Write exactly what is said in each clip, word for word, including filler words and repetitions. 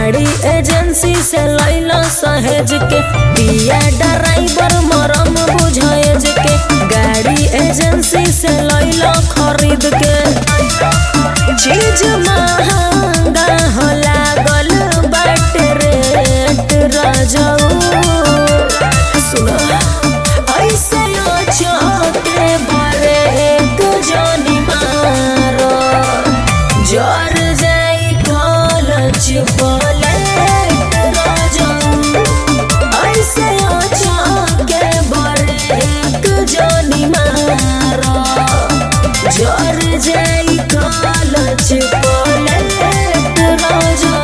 गाड़ी एजेंसी से लैला सहेज के पिया ड्राइवर मरम बुझेज के गाड़ी एजेंसी से लैला खरीद के चीज महंगा हो लागल बाटे रेट राजाऊ सुना ऐसे के बारे एक जानी मारो जर जाई कॉलेज बोले राजाऊ ऐसे के बारे एक जानी मारो जर जाई कॉलेज बोले राजाऊ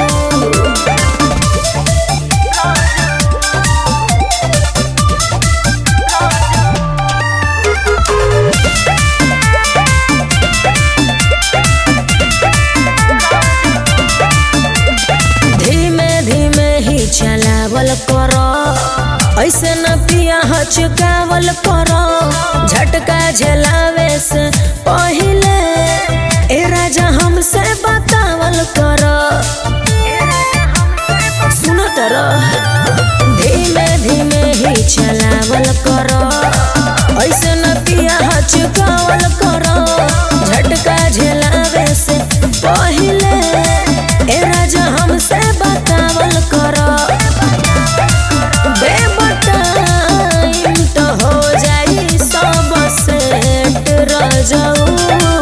चलावल करो ऐसे न पिया हचकावल करो झटका झेलावे से पहले ए राजा हमसे बतावल करो सुनो तरो धीमे धीमे ही चलावल करो ऐसे न पिया हचकावल करो झटका झेलावे से पहले ए राजा हमसे बतावल करो जाऊ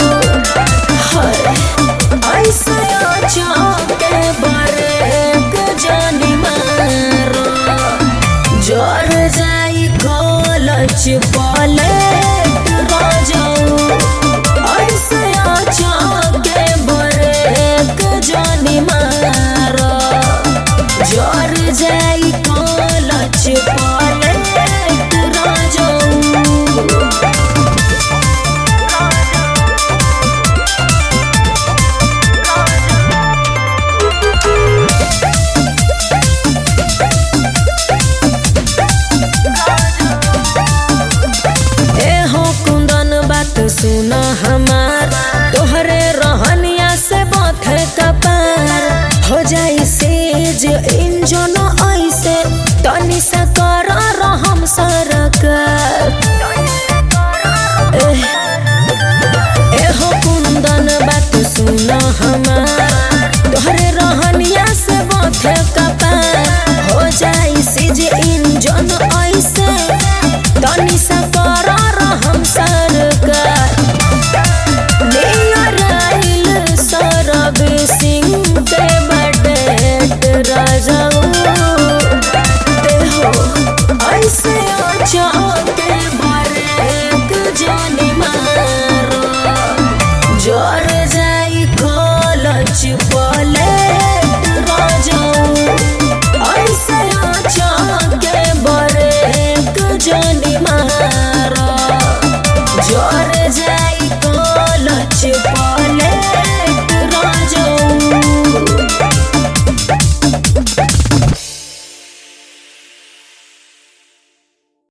ऐसा के बारे एक जानी मारो जर जाई कॉलेज बोले राजाऊ ऐसा के बारे एक जानी मारो जर जाई कॉलेज बोले राजाऊ सुना हमार तोहरे रहनिया से बाथे कपार हो जाई सेज इंजन ऐसे तनी सा कर रहम सरकार एहो कुंदन बात सुना हमार तोहरे रहनिया से बाथे कपार हो जाई